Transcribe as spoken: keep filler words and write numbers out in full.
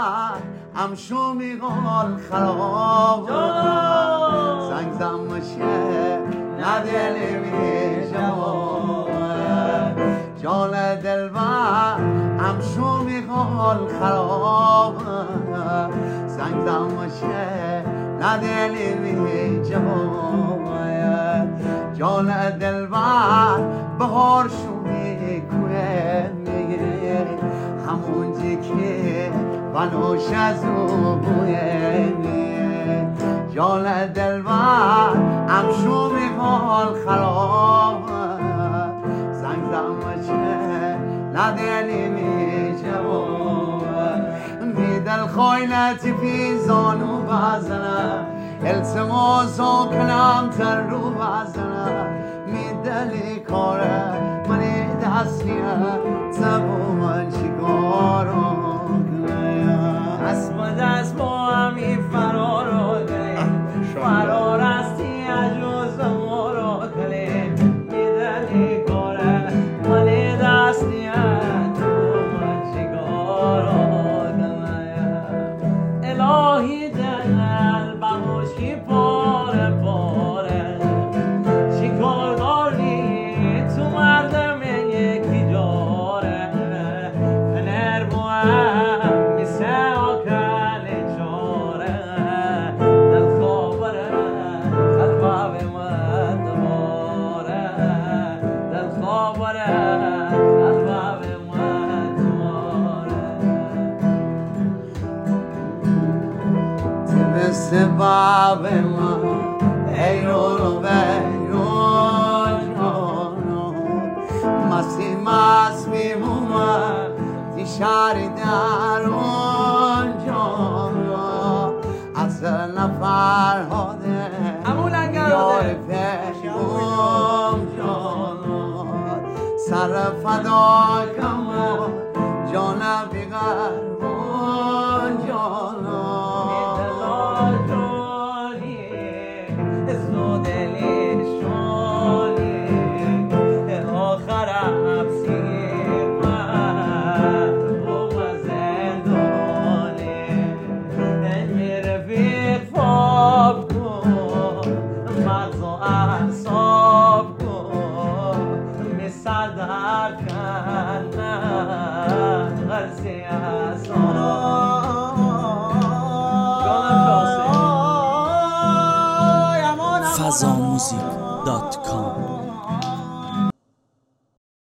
امشو میگل خراب زنگ زمشه ندلی می جواب جان دلبر امشو میگل خراب زنگ زمشه ندلی می جواب جان دلبر بهار شو میکنه میگه همونجی که بنوش از او بویه جان دلبر امشو میخوال خراب زنگ زمچه ندلی می جواب می دل خویلتی فی زانو بزنم التماسو کنم تر رو بزنم می دلی کاره منی دستیه تبو من چیکارو اسم دست با همی فرار رو دلیم فرار استی اجوز ما رو دلیم میدنی کاره مالی دستیت تو من چیکار رو دلیم الهی دل بموشی پاره پاره چیکار داری تو مردم یکی جاره پنر بوه سباب ما ای رو بیرون جانو مسی مس میموم تی شاری درون جانو اصل نفر هاده یار پیگم جانو سر فدا کمو جان بیغربون جانو فضاموزیک دات کام